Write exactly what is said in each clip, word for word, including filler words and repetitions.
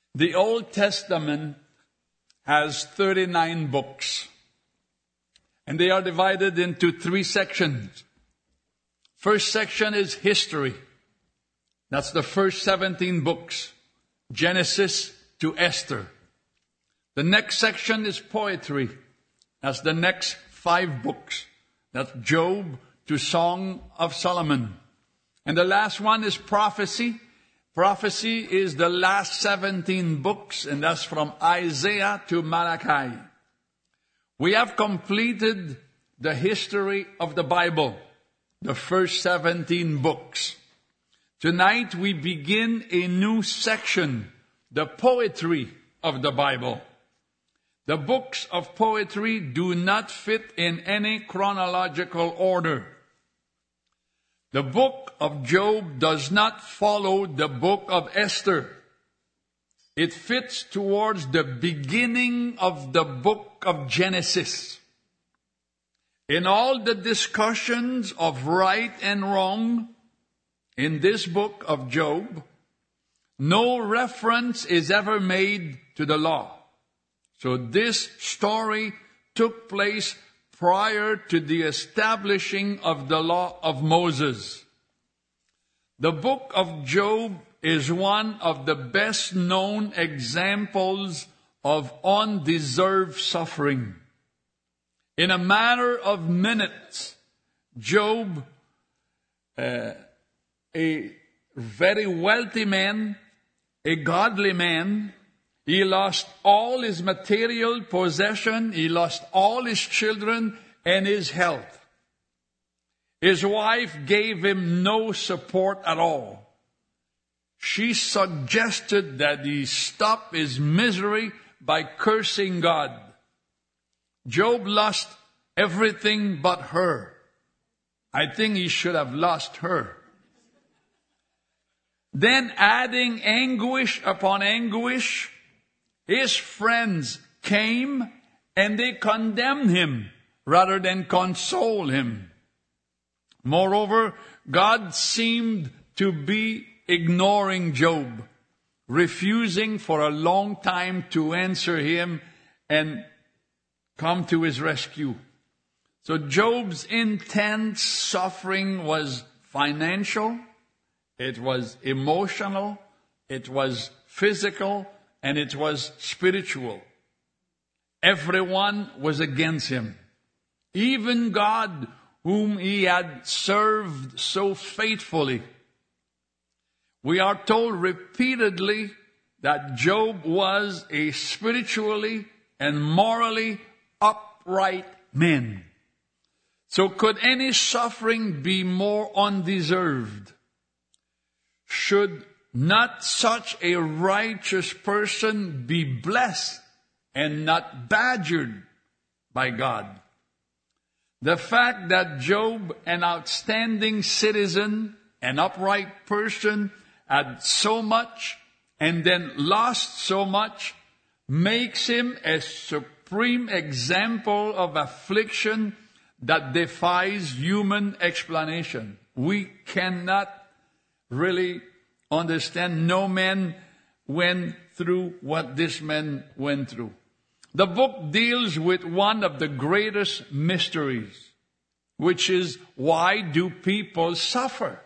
The Old Testament has thirty-nine books, and they are divided into three sections. First section is history. That's the first seventeen books, Genesis to Esther. The next section is poetry. That's the next five books. That's Job to Song of Solomon. And the last one is prophecy. Prophecy is the last seventeen books, and that's from Isaiah to Malachi. We have completed the history of the Bible, the first seventeen books. Tonight we begin a new section, the poetry of the Bible. The books of poetry do not fit in any chronological order. The book of Job does not follow the book of Esther. It fits towards the beginning of the book of Genesis. In all the discussions of right and wrong in this book of Job, no reference is ever made to the law. So this story took place prior to the establishing of the law of Moses. The book of Job is one of the best known examples of undeserved suffering. In a matter of minutes, Job, uh, a very wealthy man, a godly man, he lost all his material possession, he lost all his children and his health. His wife gave him no support at all. She suggested that he stop his misery by cursing God. Job lost everything but her. I think he should have lost her. Then adding anguish upon anguish, his friends came and they condemned him rather than console him. Moreover, God seemed to be ignoring Job, refusing for a long time to answer him and come to his rescue. So Job's intense suffering was financial, it was emotional, it was physical, and it was spiritual. Everyone was against him. Even God, whom he had served so faithfully. We are told repeatedly that Job was a spiritually and morally upright man. So could any suffering be more undeserved? Should not such a righteous person be blessed and not badgered by God? The fact that Job, an outstanding citizen, an upright person, had so much and then lost so much, makes him a supreme example of affliction that defies human explanation. We cannot really understand. No man went through what this man went through. The book deals with one of the greatest mysteries, which is, why do people suffer?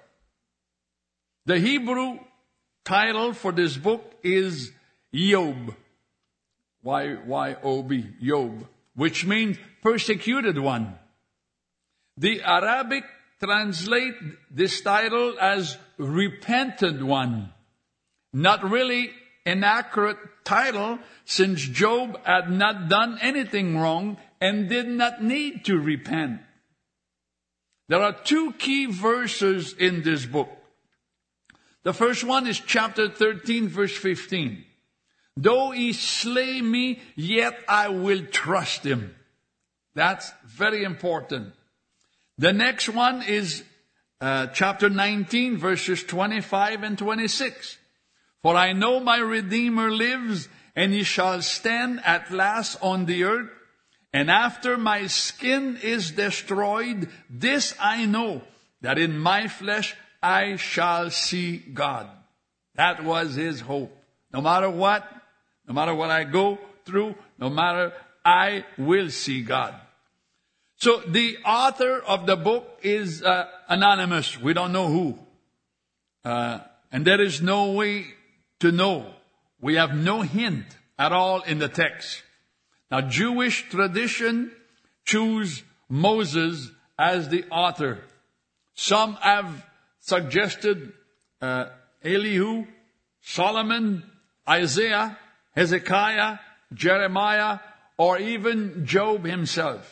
The Hebrew title for this book is Job. Y Y O B, Job, which means persecuted one. The Arabic translate this title as repentant one. Not really an accurate title, since Job had not done anything wrong and did not need to repent. There are two key verses in this book. The first one is chapter thirteen, verse fifteen. Though he slay me, yet I will trust him. That's very important. The next one is uh, chapter nineteen, verses twenty-five and twenty-six. For I know my Redeemer lives, and he shall stand at last on the earth. And after my skin is destroyed, this I know, that in my flesh I shall see God. That was his hope, No matter what, no matter what I go through, no matter, I will see God. So the author of the book is uh, anonymous. We don't know who. Uh, and there is no way to know. We have no hint at all in the text. Now, Jewish tradition choose Moses as the author. Some have suggested uh, Elihu, Solomon, Isaiah, Hezekiah, Jeremiah, or even Job himself.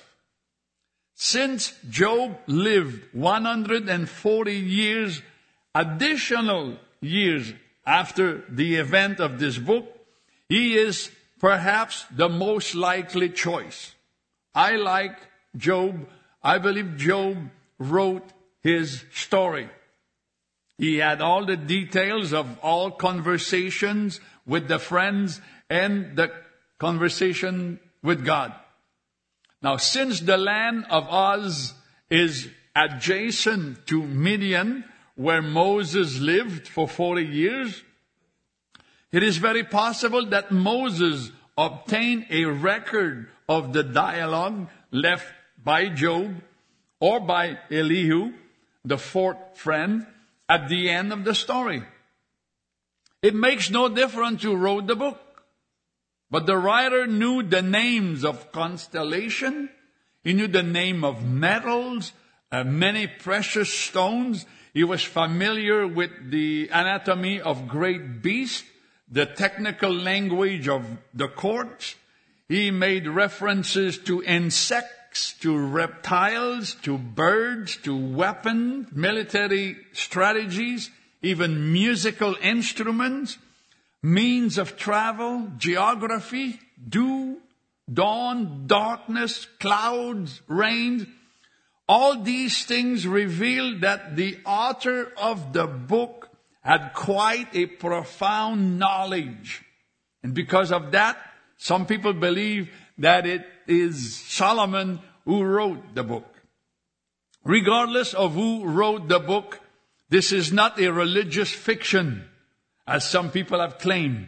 Since Job lived one hundred forty years, additional years after the event of this book, he is perhaps the most likely choice. I like Job. I believe Job wrote his story. He had all the details of all conversations with the friends and the conversation with God. Now, since the land of Uz is adjacent to Midian, where Moses lived for forty years, it is very possible that Moses obtained a record of the dialogue left by Job or by Elihu, the fourth friend, at the end of the story. It makes no difference who wrote the book. But the writer knew the names of constellation. He knew the name of metals, uh, many precious stones. He was familiar with the anatomy of great beasts, the technical language of the courts. He made references to insects, to reptiles, to birds, to weapons, military strategies, even musical instruments, means of travel, geography, dew, dawn, darkness, clouds, rain. All these things reveal that the author of the book had quite a profound knowledge. And because of that, some people believe that it is Solomon who wrote the book. Regardless of who wrote the book, this is not a religious fiction, as some people have claimed.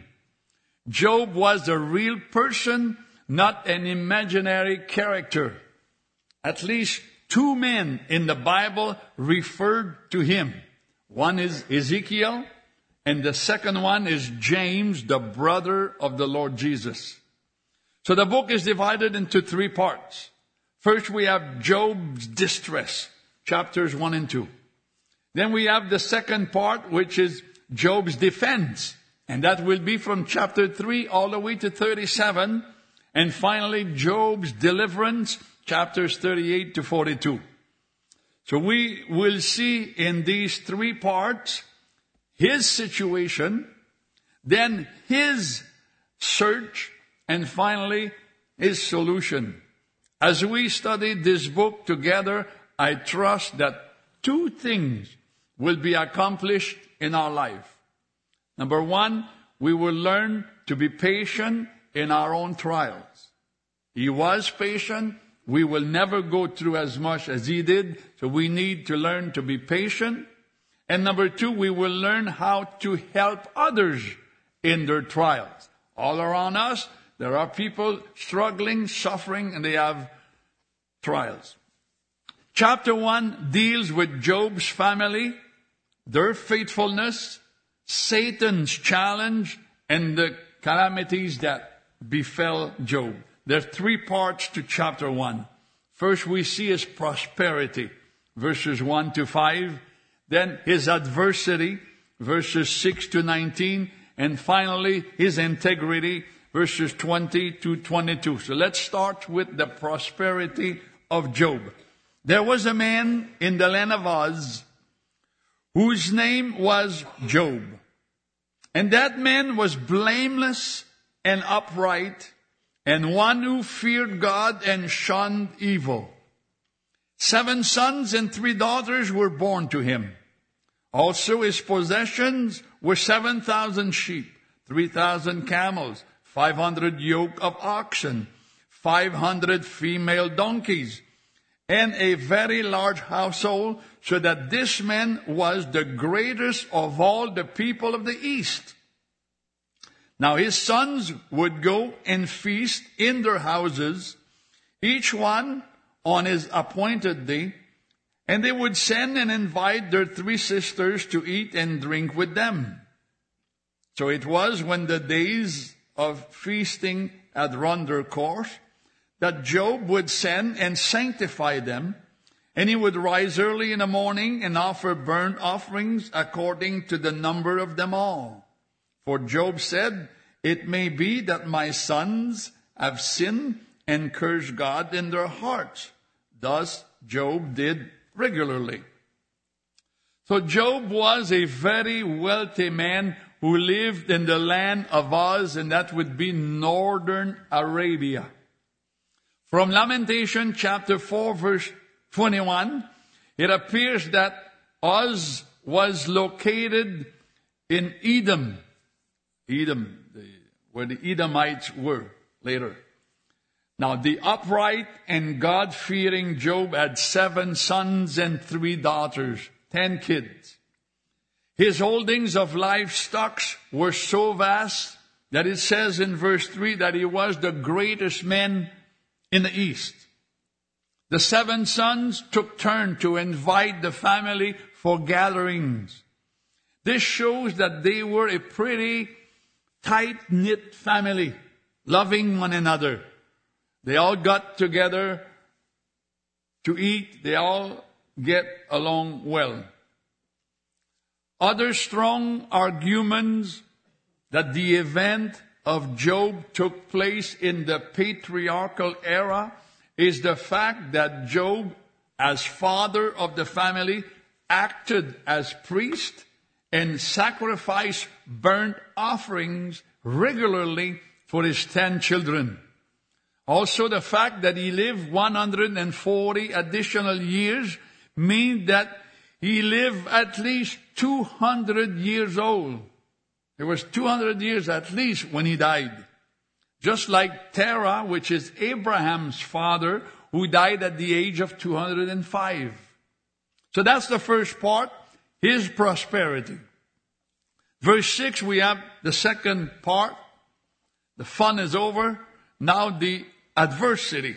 Job was a real person, not an imaginary character. At least two men in the Bible referred to him. One is Ezekiel, and the second one is James, the brother of the Lord Jesus. So the book is divided into three parts. First, we have Job's distress, chapters one and two. Then we have the second part, which is Job's defense. And that will be from chapter three all the way to thirty-seven. And finally, Job's deliverance, chapters thirty-eight to forty-two. So we will see in these three parts his situation, then his search, and finally his solution. As we study this book together, I trust that two things will be accomplished in our life. Number one, we will learn to be patient in our own trials. He was patient. We will never go through as much as he did, so we need to learn to be patient. And number two, we will learn how to help others in their trials. All around us, there are people struggling, suffering, and they have trials. Chapter one deals with Job's family, their faithfulness, Satan's challenge, and the calamities that befell Job. There are three parts to chapter one. First, we see his prosperity, verses one to five. Then his adversity, verses six to nineteen. And finally, his integrity, verses twenty to twenty-two. So let's start with the prosperity of Job. There was a man in the land of Uz whose name was Job. And that man was blameless and upright, and one who feared God and shunned evil. Seven sons and three daughters were born to him. Also his possessions were seven thousand sheep, three thousand camels, five hundred yoke of oxen, five hundred female donkeys, and a very large household, so that this man was the greatest of all the people of the East. Now his sons would go and feast in their houses, each one on his appointed day, and they would send and invite their three sisters to eat and drink with them. So it was when the days of feasting had run their course that Job would send and sanctify them, and he would rise early in the morning and offer burnt offerings according to the number of them all. For Job said, "It may be that my sons have sinned and cursed God in their hearts." Thus Job did regularly. So Job was a very wealthy man who lived in the land of Uz, and that would be northern Arabia. From Lamentation chapter four, verse twenty-one, it appears that Uz was located in Edom. Edom, the, where the Edomites were later. Now, the upright and God-fearing Job had seven sons and three daughters, ten kids. His holdings of livestock were so vast that it says in verse three that he was the greatest man in the East. The seven sons took turn to invite the family for gatherings. This shows that they were a pretty tight-knit family, loving one another. They all got together to eat. They all get along well. Other strong arguments that the event of Job took place in the patriarchal era is the fact that Job, as father of the family, acted as priest and sacrificed burnt offerings regularly for his ten children. Also, the fact that he lived one hundred forty additional years means that he lived at least two hundred years old. It was two hundred years at least when he died. Just like Terah, which is Abraham's father, who died at the age of two hundred five. So that's the first part, his prosperity. Verse six, we have the second part. The fun is over. Now the adversity.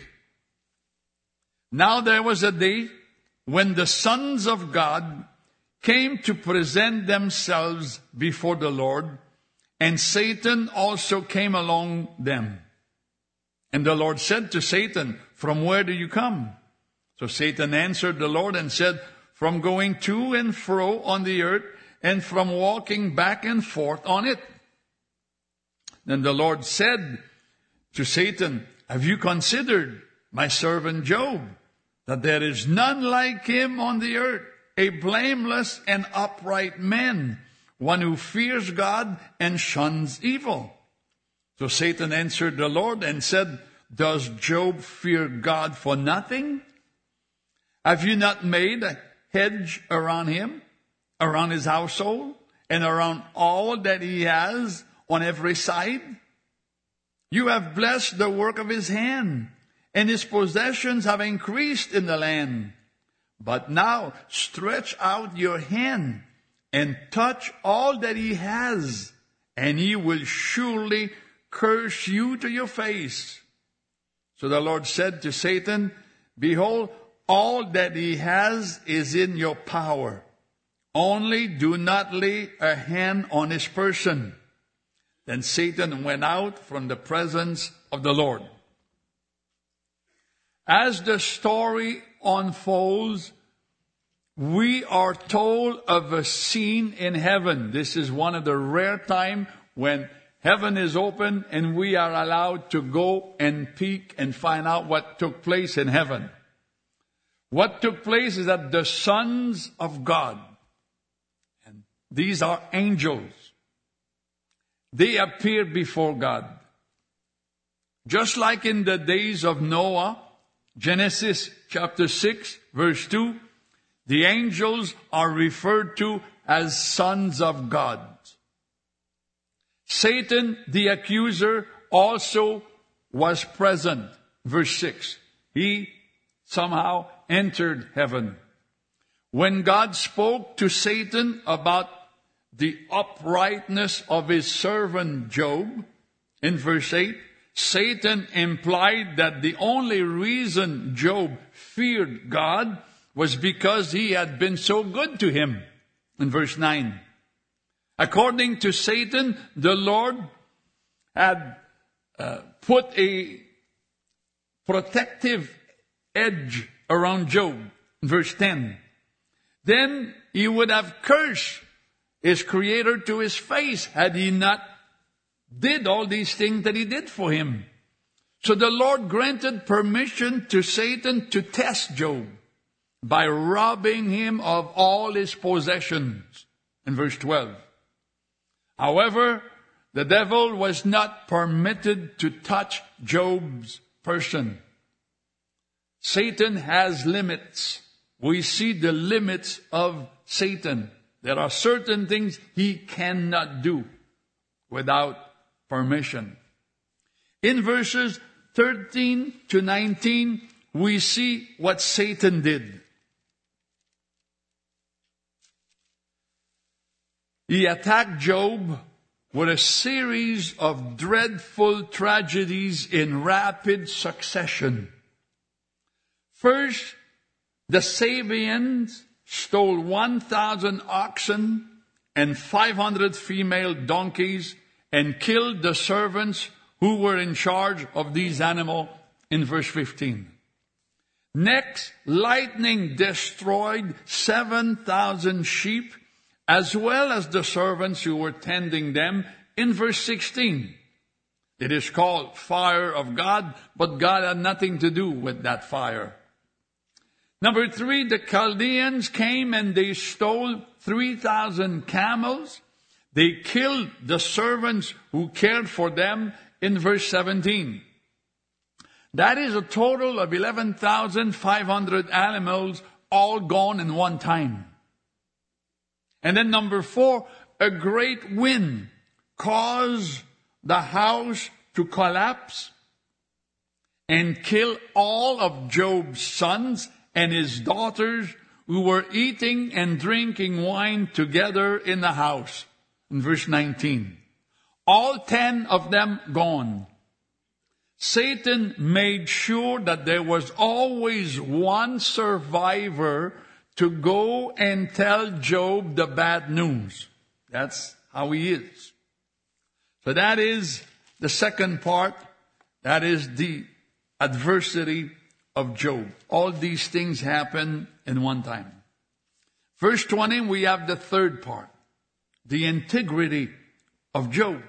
Now there was a day when the sons of God came to present themselves before the Lord, and Satan also came along them. And the Lord said to Satan, "From where do you come?" So Satan answered the Lord and said, "From going to and fro on the earth, and from walking back and forth on it." Then the Lord said to Satan, "Have you considered my servant Job, that there is none like him on the earth, a blameless and upright man, one who fears God and shuns evil?" So Satan answered the Lord and said, "Does Job fear God for nothing? Have you not made a hedge around him, around his household, and around all that he has on every side? You have blessed the work of his hand, and his possessions have increased in the land. But now stretch out your hand and touch all that he has, and he will surely curse you to your face." So the Lord said to Satan, "Behold, all that he has is in your power. Only do not lay a hand on his person." Then Satan went out from the presence of the Lord. As the story unfolds, we are told of a scene in heaven. This is one of the rare times when heaven is open and we are allowed to go and peek and find out what took place in heaven. What took place is that the sons of God, and these are angels, they appeared before God. Just like in the days of Noah, Genesis chapter six, verse two, the angels are referred to as sons of God. Satan, the accuser, also was present. Verse six. He somehow entered heaven. When God spoke to Satan about the uprightness of his servant Job. In verse eight, Satan implied that the only reason Job feared God was because he had been so good to him. In verse nine, according to Satan, the Lord had uh, put a protective edge around Job. In verse ten, then he would have cursed his creator to his face had he not did all these things that he did for him. So the Lord granted permission to Satan to test Job by robbing him of all his possessions. In verse twelve. However, the devil was not permitted to touch Job's person. Satan has limits. We see the limits of Satan. There are certain things he cannot do without permission. In verses thirteen to nineteen, we see what Satan did. He attacked Job with a series of dreadful tragedies in rapid succession. First, the Sabeans stole one thousand oxen and five hundred female donkeys and killed the servants who were in charge of these animals in verse fifteen. Next, lightning destroyed seven thousand sheep as well as the servants who were tending them in verse sixteen. It is called fire of God, but God had nothing to do with that fire. Number three, the Chaldeans came and they stole three thousand camels. They killed the servants who cared for them in verse seventeen. That is a total of eleven thousand five hundred animals all gone in one time. And then number four, a great wind caused the house to collapse and kill all of Job's sons and his daughters who were eating and drinking wine together in the house. In verse nineteen. All ten of them gone. Satan made sure that there was always one survivor to go and tell Job the bad news. That's how he is. So that is the second part. That is the adversity of Job. All these things happen in one time. Verse twenty, we have the third part. The integrity of Job.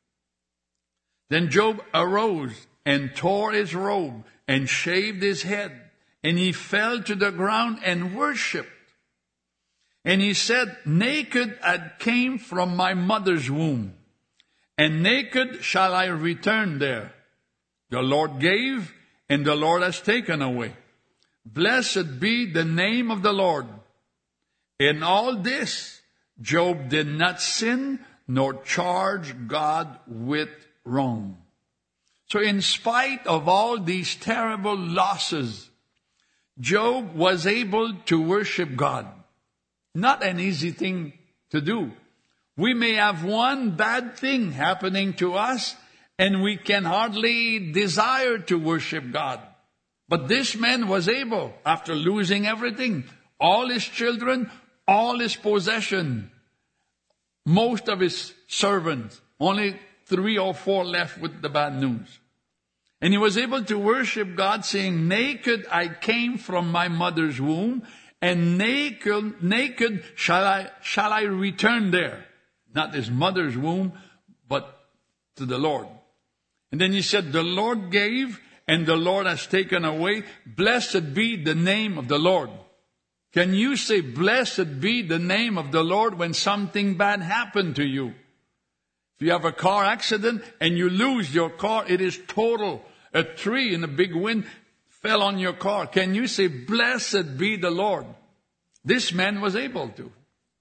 Then Job arose and tore his robe and shaved his head, and he fell to the ground and worshipped. And he said, naked I came from my mother's womb, and naked shall I return there. The Lord gave, and the Lord has taken away. Blessed be the name of the Lord. In all this, Job did not sin, nor charge God with wrong. So in spite of all these terrible losses, Job was able to worship God. Not an easy thing to do. We may have one bad thing happening to us, and we can hardly desire to worship God. But this man was able, after losing everything, all his children, all his possession, most of his servants, only three or four left with the bad news. And he was able to worship God, saying, naked I came from my mother's womb, and naked, naked shall I, shall I return there. Not his mother's womb, but to the Lord. And then he said, the Lord gave, and the Lord has taken away. Blessed be the name of the Lord. Can you say, blessed be the name of the Lord when something bad happened to you? If you have a car accident and you lose your car, it is total. A tree in a big wind fell on your car. Can you say, blessed be the Lord? This man was able to.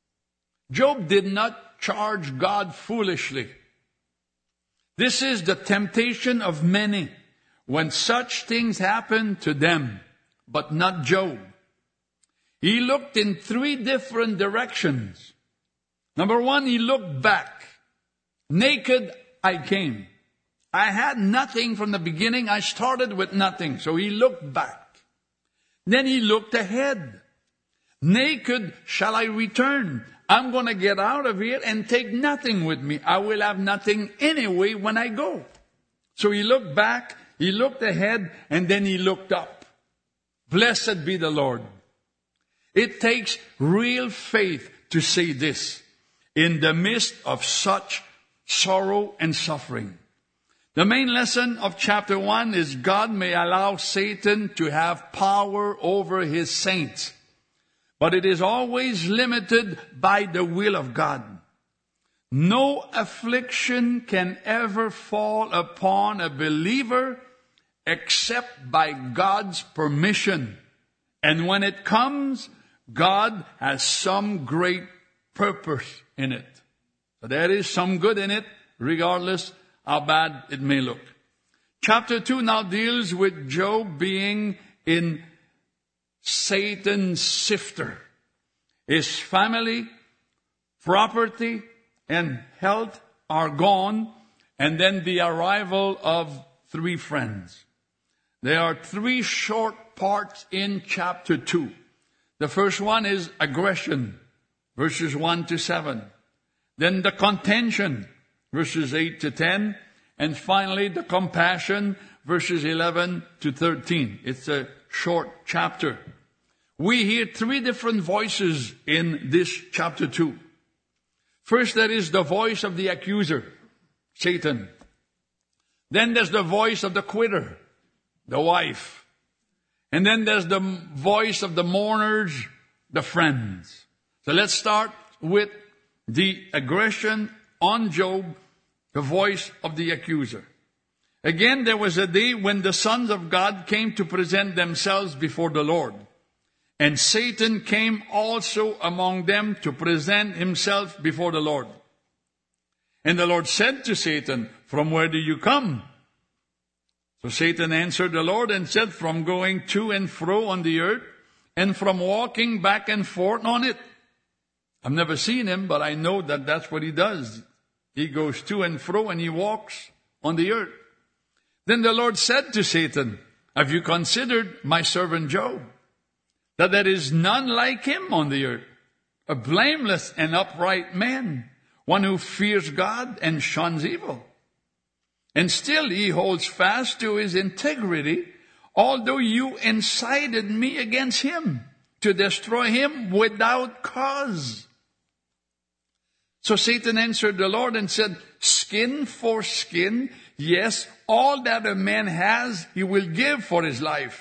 Job did not charge God foolishly. This is the temptation of many when such things happen to them, but not Job. He looked in three different directions. Number one, he looked back. Naked I came. I had nothing from the beginning. I started with nothing. So he looked back. Then he looked ahead. Naked shall I return. I'm going to get out of here and take nothing with me. I will have nothing anyway when I go. So he looked back, he looked ahead, and then he looked up. Blessed be the Lord. It takes real faith to say this in the midst of such sorrow and suffering. The main lesson of chapter one is God may allow Satan to have power over his saints, but it is always limited by the will of God. No affliction can ever fall upon a believer except by God's permission. And when it comes, God has some great purpose in it. So there is some good in it, regardless how bad it may look. Chapter two now deals with Job being in Satan's sifter. His family, property, and health are gone, and then the arrival of three friends. There are three short parts in chapter two. The first one is aggression, verses one to seven. Then the contention, verses eight to ten. And finally, the compassion, verses eleven to thirteen. It's a short chapter. We hear three different voices in this chapter two. First, there is the voice of the accuser, Satan. Then there's the voice of the quitter, the wife. And then there's the voice of the mourners, the friends. So let's start with the aggression on Job, the voice of the accuser. Again, there was a day when the sons of God came to present themselves before the Lord. And Satan came also among them to present himself before the Lord. And the Lord said to Satan, "From where do you come?" So Satan answered the Lord and said, "From going to and fro on the earth, and from walking back and forth on it." I've never seen him, but I know that that's what he does. He goes to and fro and he walks on the earth. Then the Lord said to Satan, "Have you considered my servant Job? That there is none like him on the earth, a blameless and upright man, one who fears God and shuns evil. And still he holds fast to his integrity, although you incited me against him to destroy him without cause." So Satan answered the Lord and said, "Skin for skin, yes, all that a man has, he will give for his life."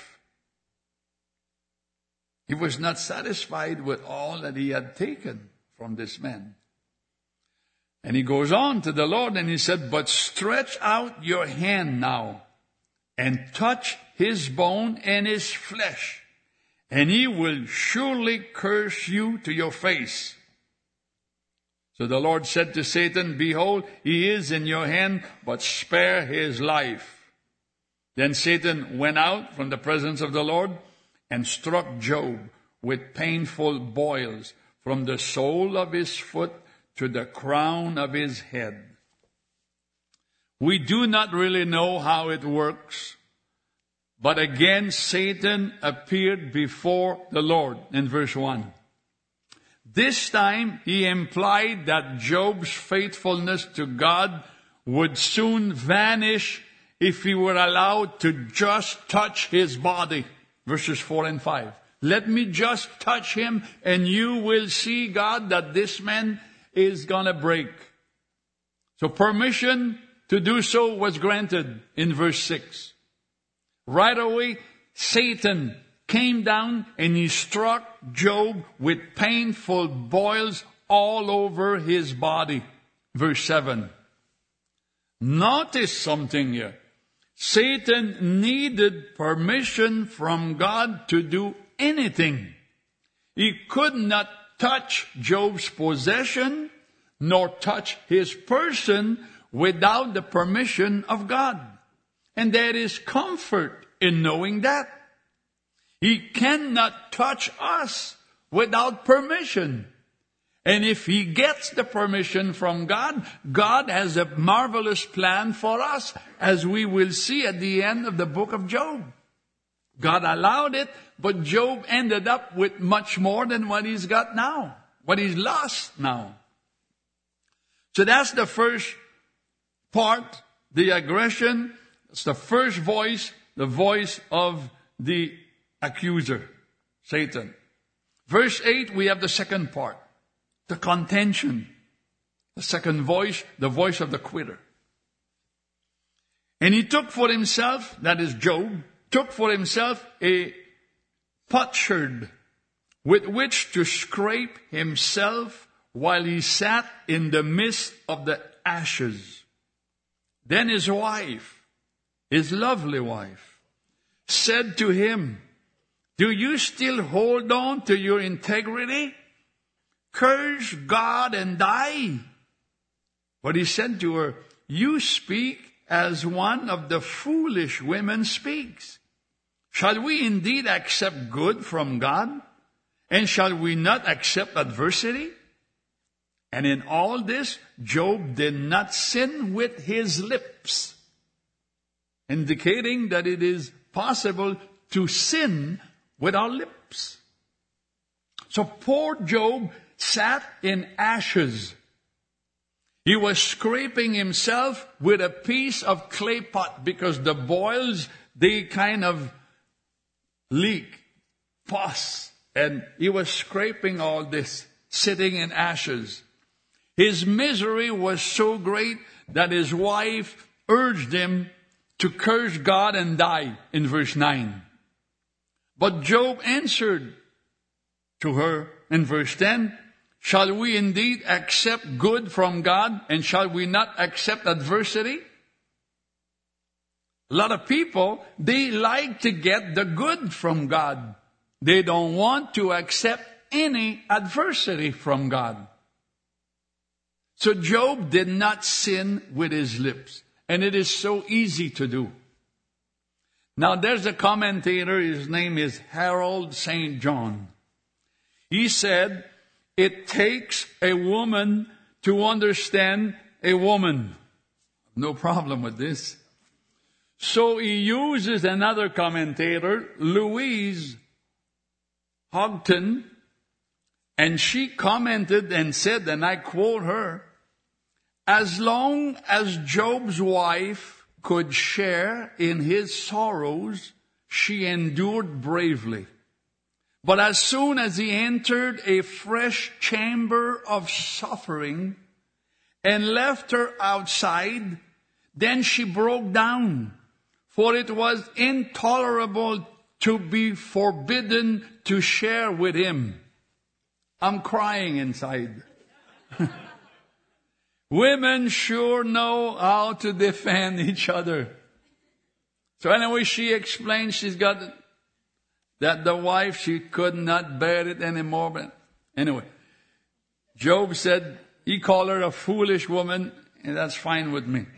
He was not satisfied with all that he had taken from this man. And he goes on to the Lord and he said, "But stretch out your hand now and touch his bone and his flesh, and he will surely curse you to your face." So the Lord said to Satan, "Behold, he is in your hand, but spare his life." Then Satan went out from the presence of the Lord and struck Job with painful boils from the sole of his foot to the crown of his head. We do not really know how it works, but again Satan appeared before the Lord in verse one. This time he implied that Job's faithfulness to God would soon vanish if he were allowed to just touch his body. Verses four and five. Let me just touch him and you will see, God, that this man is gonna break. So permission to do so was granted in verse six. Right away, Satan came down and he struck Job with painful boils all over his body. Verse seven. Notice something here. Satan needed permission from God to do anything. He could not touch Job's possession nor touch his person without the permission of God. And there is comfort in knowing that. He cannot touch us without permission. And if he gets the permission from God, God has a marvelous plan for us, as we will see at the end of the book of Job. God allowed it, but Job ended up with much more than what he's got now, what he's lost now. So that's the first part, the aggression. It's the first voice, the voice of the accuser, Satan. Verse eight, we have the second part, the contention. The second voice, the voice of the quitter. And he took for himself, that is Job, took for himself a potsherd with which to scrape himself while he sat in the midst of the ashes. Then his wife, his lovely wife, said to him, "Do you still hold on to your integrity? Curse God and die." But he said to her, "You speak as one of the foolish women speaks. Shall we indeed accept good from God? And shall we not accept adversity?" And in all this, Job did not sin with his lips, indicating that it is possible to sin with our lips. So poor Job sat in ashes. He was scraping himself with a piece of clay pot because the boils, they kind of leak, pus. And he was scraping all this, sitting in ashes. His misery was so great that his wife urged him to curse God and die in verse nine. But Job answered to her in verse ten, "Shall we indeed accept good from God, and shall we not accept adversity?" A lot of people, they like to get the good from God. They don't want to accept any adversity from God. So Job did not sin with his lips. And it is so easy to do. Now there's a commentator, his name is Harold Saint John. He said, it takes a woman to understand a woman. No problem with this. So he uses another commentator, Louise Houghton, and she commented and said, and I quote her, "As long as Job's wife could share in his sorrows, she endured bravely. But as soon as he entered a fresh chamber of suffering and left her outside, then she broke down, for it was intolerable to be forbidden to share with him." I'm crying inside. Women sure know how to defend each other. So anyway, she explains she's got that the wife, she could not bear it anymore. But anyway, Job said he called her a foolish woman, and that's fine with me.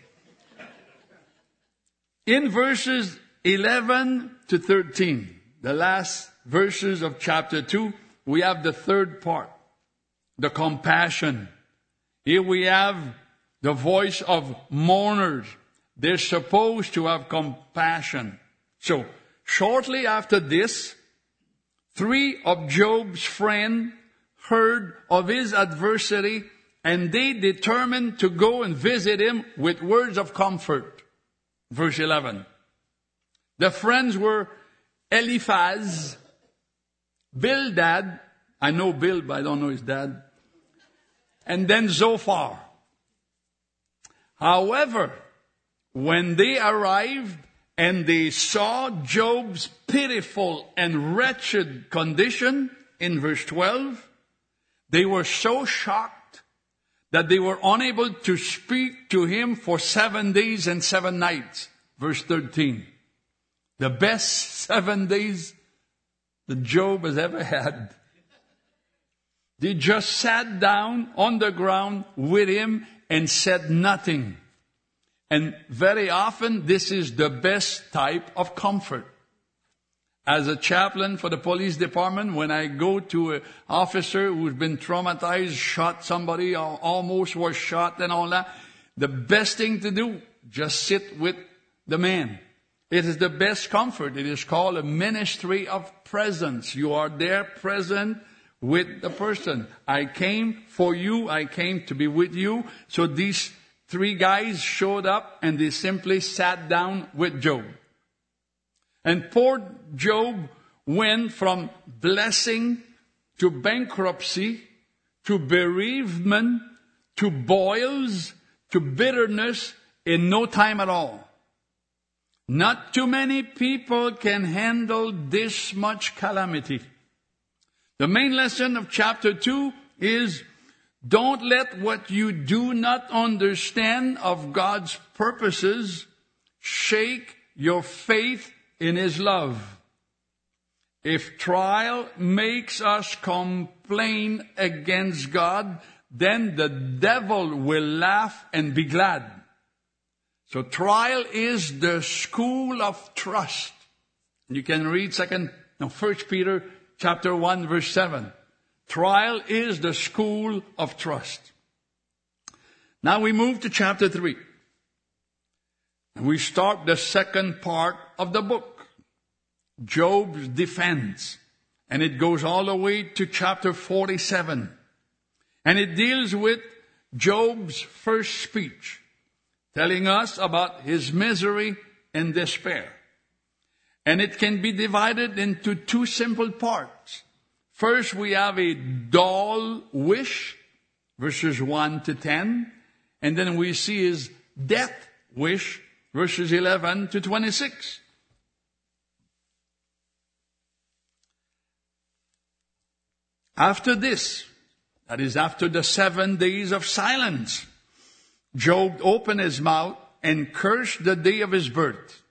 In verses eleven to thirteen, the last verses of chapter two, we have the third part, the compassion. Here we have the voice of mourners. They're supposed to have compassion. So, shortly after this, three of Job's friends heard of his adversity, and they determined to go and visit him with words of comfort. Verse eleven. The friends were Eliphaz, Bildad, I know Bill, but I don't know his dad, and then Zophar. However, when they arrived and they saw Job's pitiful and wretched condition in verse twelve, they were so shocked that they were unable to speak to him for seven days and seven nights. Verse thirteen. The best seven days that Job has ever had. They just sat down on the ground with him and said nothing. And very often, this is the best type of comfort. As a chaplain for the police department, when I go to an officer who's been traumatized, shot somebody, or almost was shot and all that, the best thing to do, just sit with the man. It is the best comfort. It is called a ministry of presence. You are there present with the person. I came for you. I came to be with you. So these three guys showed up and they simply sat down with Job. And poor Job went from blessing to bankruptcy to bereavement to boils to bitterness in no time at all. Not too many people can handle this much calamity. The main lesson of chapter two is, don't let what you do not understand of God's purposes shake your faith in His love. If trial makes us complain against God, then the devil will laugh and be glad. So trial is the school of trust. You can read second, no, First Peter chapter one, verse seven. Trial is the school of trust. Now we move to chapter three. And we start the second part of the book, Job's defense. And it goes all the way to chapter forty-seven. And it deals with Job's first speech, telling us about his misery and despair. And it can be divided into two simple parts. First, we have a dull wish, verses one to ten. And then we see his death wish, verses eleven to twenty-six. After this, that is after the seven days of silence, Job opened his mouth and cursed the day of his birth.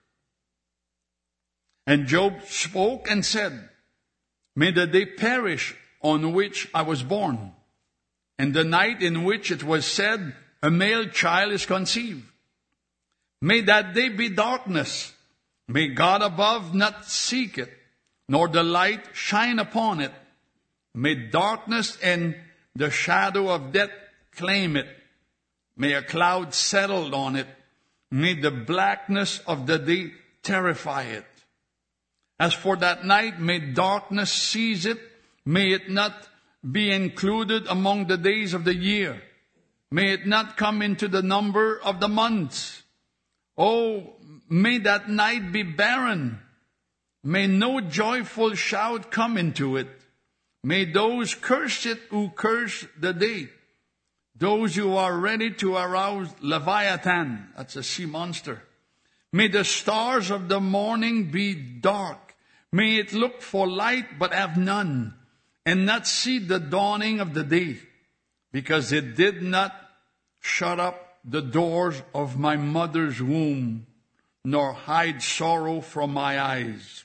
And Job spoke and said, may the day perish on which I was born, and the night in which it was said, a male child is conceived. May that day be darkness. May God above not seek it, nor the light shine upon it. May darkness and the shadow of death claim it. May a cloud settle on it. May the blackness of the day terrify it. As for that night, may darkness seize it. May it not be included among the days of the year. May it not come into the number of the months. Oh, may that night be barren. May no joyful shout come into it. May those curse it who curse the day. Those who are ready to arouse Leviathan, that's a sea monster. May the stars of the morning be dark. May it look for light but have none, and not see the dawning of the day, because it did not shut up the doors of my mother's womb, nor hide sorrow from my eyes.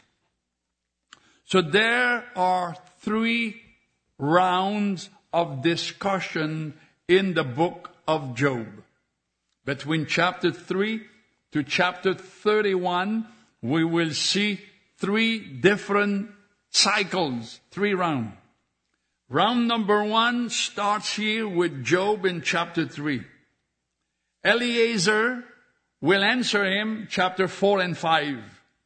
So there are three rounds of discussion in the book of Job. Between chapter three to chapter thirty-one, we will see three different cycles, three rounds. Round number one starts here with Job in chapter three. Eliezer will answer him chapter four and five.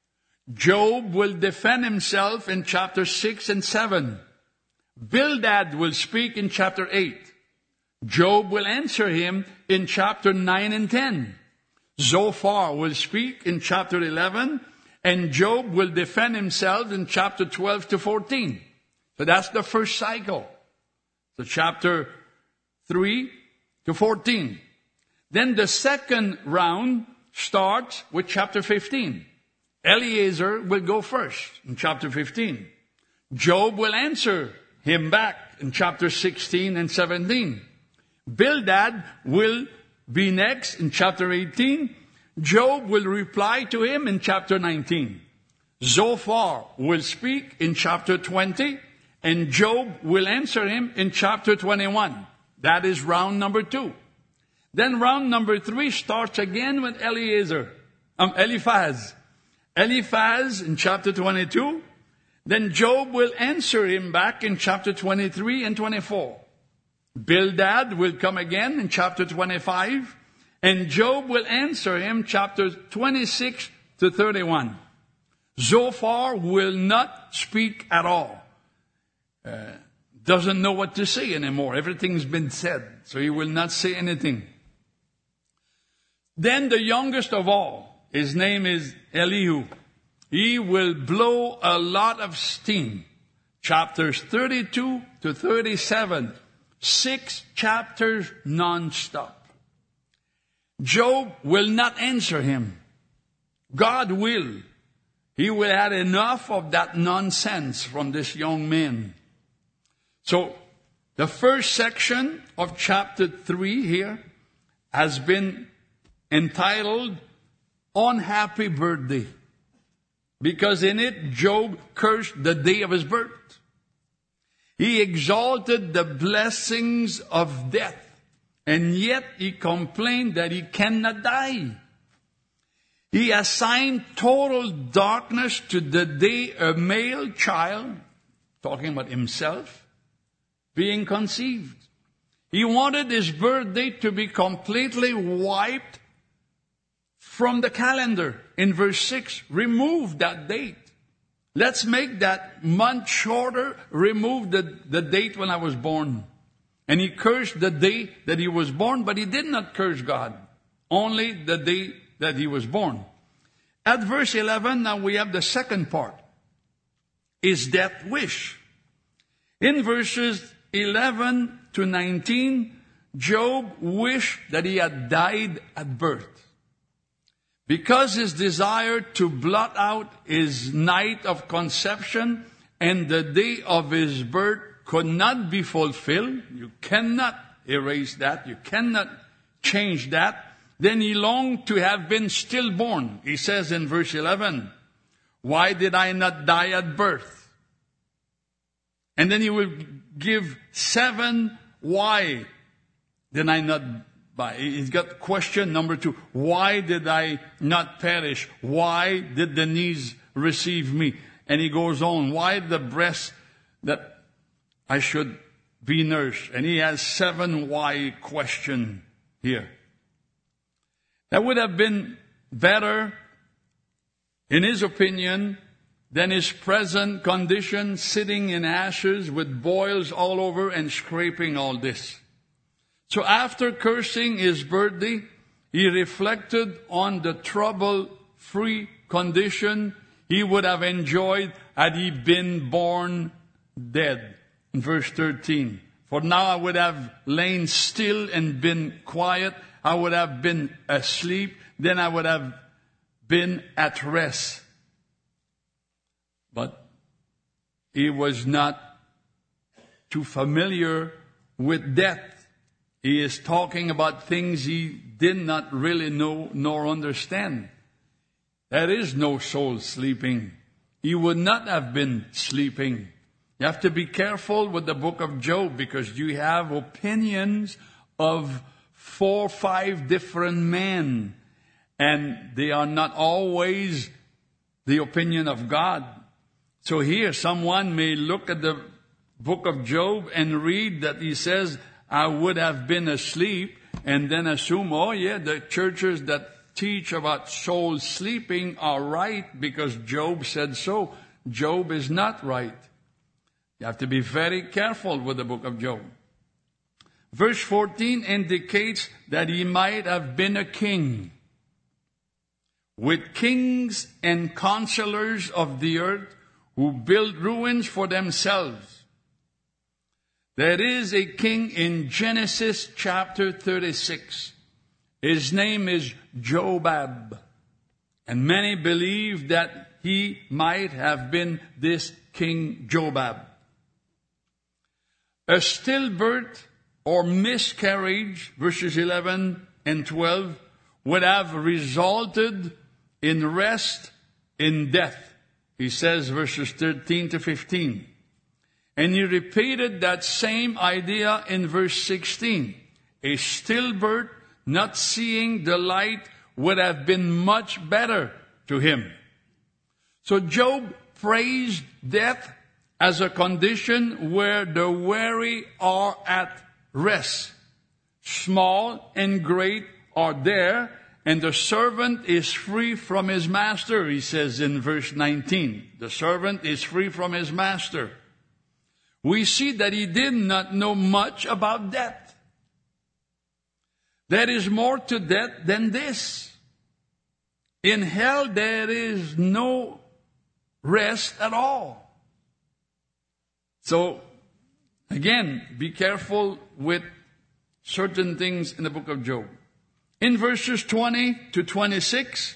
Job will defend himself in chapter six and seven. Bildad will speak in chapter eight. Job will answer him in chapter nine and ten. Zophar will speak in chapter eleven, and Job will defend himself in chapter twelve to fourteen. So that's the first cycle. So chapter three to fourteen. Then the second round starts with chapter fifteen. Eliezer will go first in chapter fifteen. Job will answer him back in chapter sixteen and seventeen. Bildad will be next in chapter eighteen. Job will reply to him in chapter nineteen. Zophar will speak in chapter twenty, and Job will answer him in chapter twenty-one. That is round number two. Then round number three starts again with Eliezer, um, Eliphaz. Eliphaz in chapter twenty-two, Then Job will answer him back in chapter twenty-three and twenty-four. Bildad will come again in chapter twenty-five. And Job will answer him chapters twenty-six to thirty-one. Zophar will not speak at all. Uh, doesn't know what to say anymore. Everything's been said. So he will not say anything. Then the youngest of all, his name is Elihu. He will blow a lot of steam. Chapters thirty-two to thirty-seven. Six chapters non-stop. Job will not answer him. God will. He will have enough of that nonsense from this young man. So, the first section of chapter three here has been entitled Unhappy Birthday. Because in it, Job cursed the day of his birth. He exalted the blessings of death. And yet he complained that he cannot die. He assigned total darkness to the day a male child, talking about himself, being conceived. He wanted his birthday to be completely wiped from the calendar. In verse six, remove that date. Let's make that month shorter. Remove the, the date when I was born. And he cursed the day that he was born, but he did not curse God. Only the day that he was born. At verse eleven, now we have the second part. His death wish. In verses eleven to nineteen, Job wished that he had died at birth. Because his desire to blot out his night of conception and the day of his birth could not be fulfilled. You cannot erase that. You cannot change that. Then he longed to have been stillborn. He says in verse eleven, why did I not die at birth? And then he will give seven why did I not die. He's got question number two. Why did I not perish? Why did the knees receive me? And he goes on. Why the breast that I should be nursed? And he has seven why question here. That would have been better, in his opinion, than his present condition, sitting in ashes with boils all over and scraping all this. So after cursing his birthday, he reflected on the trouble-free condition he would have enjoyed had he been born dead. In verse thirteen, for now I would have lain still and been quiet. I would have been asleep. Then I would have been at rest. But he was not too familiar with death. He is talking about things he did not really know nor understand. There is no soul sleeping. He would not have been sleeping. You have to be careful with the book of Job because you have opinions of four or five different men. And they are not always the opinion of God. So here someone may look at the book of Job and read that he says, I would have been asleep, and then assume, oh yeah, the churches that teach about soul sleeping are right because Job said so. Job is not right. You have to be very careful with the book of Job. Verse fourteen indicates that he might have been a king. With kings and counselors of the earth who build ruins for themselves. There is a king in Genesis chapter thirty-six. His name is Jobab. And many believe that he might have been this King Jobab. A stillbirth or miscarriage, verses eleven and twelve, would have resulted in rest in death. He says verses thirteen to fifteen. And he repeated that same idea in verse sixteen. A stillbirth, not seeing the light, would have been much better to him. So Job praised death as a condition where the weary are at rest. Small and great are there, and the servant is free from his master, he says in verse nineteen. The servant is free from his master. We see that he did not know much about death. There is more to death than this. In hell, there is no rest at all. So, again, be careful with certain things in the book of Job. In verses twenty to twenty-six,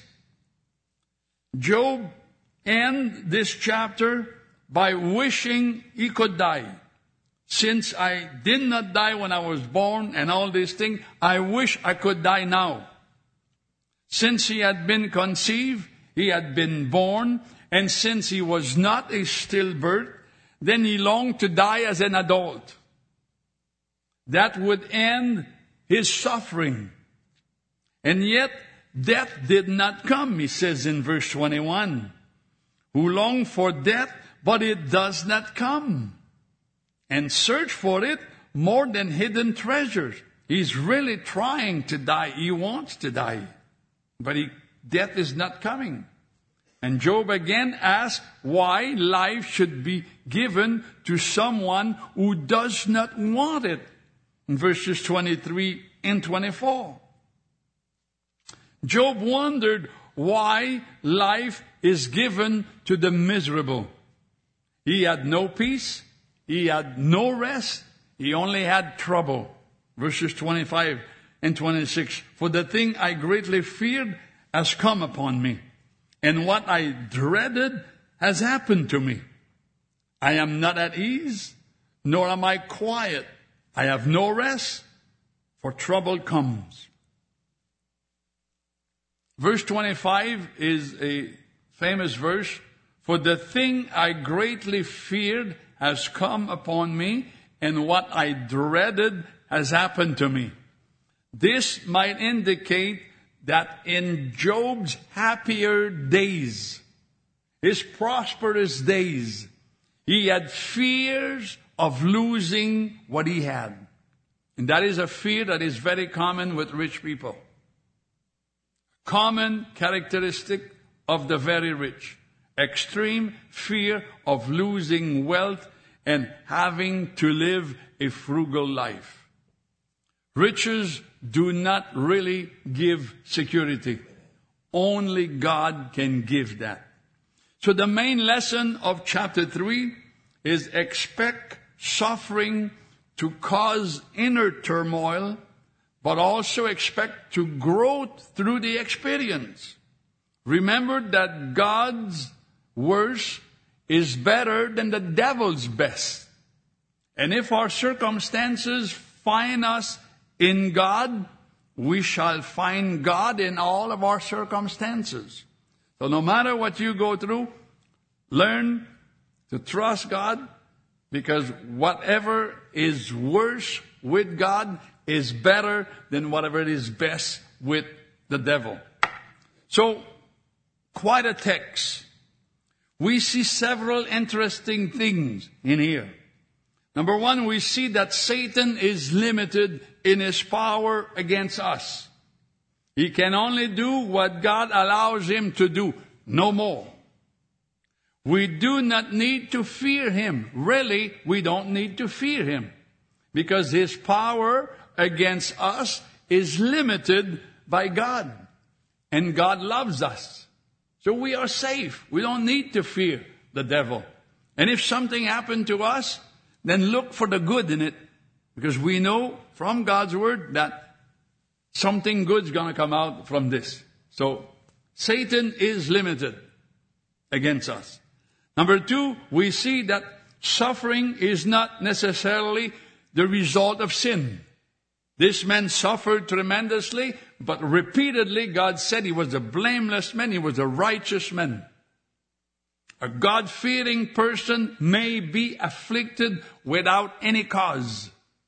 Job ends this chapter by wishing he could die. Since I did not die when I was born and all these things, I wish I could die now. Since he had been conceived, he had been born, and since he was not a stillbirth, then he longed to die as an adult. That would end his suffering. And yet, death did not come, he says in verse twenty-one. Who long for death, but it does not come. And search for it more than hidden treasures. He's really trying to die. He wants to die. But he, death is not coming. And Job again asks why life should be given to someone who does not want it. In verses twenty-three and twenty-four. Job wondered why life is given to the miserable. He had no peace. He had no rest. He only had trouble. Verses twenty-five and twenty-six. For the thing I greatly feared has come upon me, and what I dreaded has happened to me. I am not at ease, nor am I quiet. I have no rest, for trouble comes. Verse twenty-five is a famous verse. For the thing I greatly feared has come upon me, and what I dreaded has happened to me. This might indicate that in Job's happier days, his prosperous days, he had fears of losing what he had. And that is a fear that is very common with rich people. Common characteristic of the very rich. Extreme fear of losing wealth and having to live a frugal life. Riches do not really give security. Only God can give that. So the main lesson of chapter three is expect suffering to cause inner turmoil, but also expect to grow through the experience. Remember that God's worst is better than the devil's best. And if our circumstances find us in God, we shall find God in all of our circumstances. So no matter what you go through, learn to trust God, because whatever is worse with God is better than whatever is best with the devil. So, quite a text. We see several interesting things in here. Number one, we see that Satan is limited in his power against us. He can only do what God allows him to do, no more. We do not need to fear him. Really, we don't need to fear him, because his power against us is limited by God. And God loves us. So we are safe. We don't need to fear the devil. And if something happened to us, then look for the good in it. Because we know from God's word that something good's going to come out from this. So Satan is limited against us. Number two, we see that suffering is not necessarily the result of sin. This man suffered tremendously, but repeatedly God said he was a blameless man, he was a righteous man. A God-fearing person may be afflicted without any cause.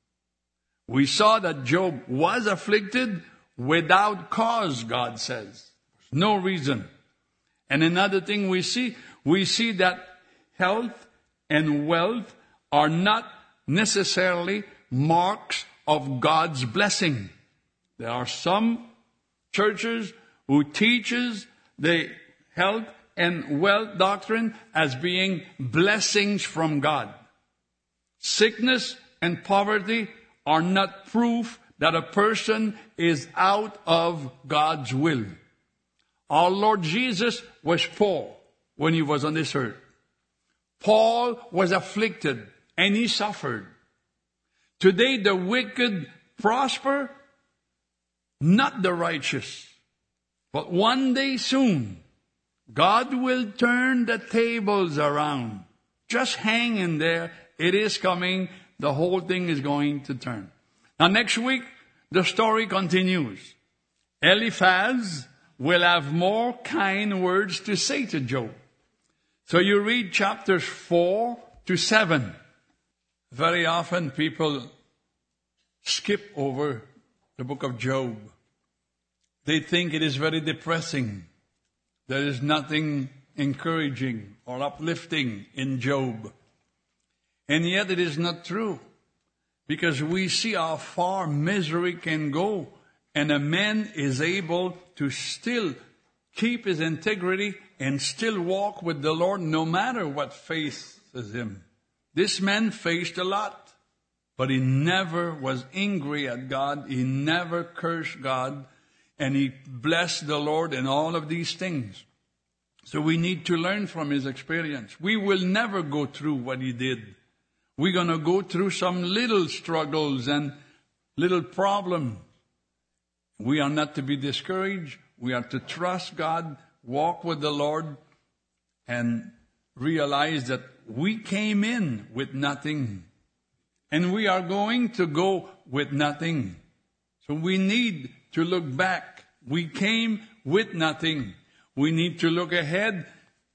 We saw that Job was afflicted without cause, God says. No reason. And another thing we see, we see that health and wealth are not necessarily marks of God's blessing. There are some churches who teaches the health and wealth doctrine as being blessings from God. Sickness and poverty are not proof that a person is out of God's will. Our Lord Jesus was poor when he was on this earth. Paul was afflicted and he suffered. Today the wicked prosper, not the righteous. But one day soon, God will turn the tables around. Just hang in there. It is coming. The whole thing is going to turn. Now next week, the story continues. Eliphaz will have more kind words to say to Job. So you read chapters four to seven. Very often people skip over the book of Job. They think it is very depressing. There is nothing encouraging or uplifting in Job. And yet it is not true. Because we see how far misery can go. And a man is able to still keep his integrity and still walk with the Lord no matter what faces him. This man faced a lot. But he never was angry at God. He never cursed God. And he blessed the Lord in all of these things. So we need to learn from his experience. We will never go through what he did. We're going to go through some little struggles and little problems. We are not to be discouraged. We are to trust God, walk with the Lord, and realize that we came in with nothing. And we are going to go with nothing. So we need to look back. We came with nothing. We need to look ahead.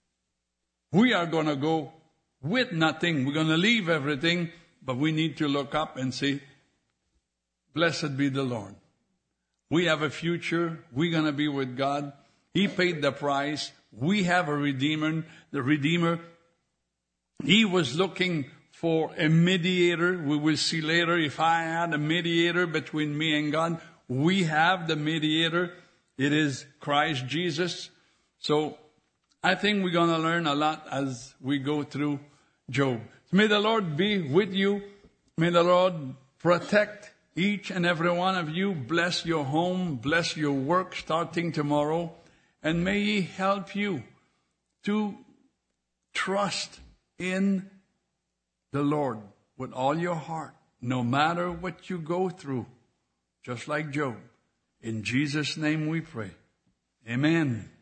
We are going to go with nothing. We're going to leave everything, but we need to look up and say, blessed be the Lord. We have a future. We're going to be with God. He paid the price. We have a Redeemer. The Redeemer, he was looking for a mediator. We will see later, if I had a mediator between me and God, we have the mediator. It is Christ Jesus. So I think we're going to learn a lot as we go through Job. May the Lord be with you. May the Lord protect each and every one of you. Bless your home. Bless your work starting tomorrow. And may He help you to trust in the Lord with all your heart, no matter what you go through, just like Job. In Jesus' name we pray. Amen.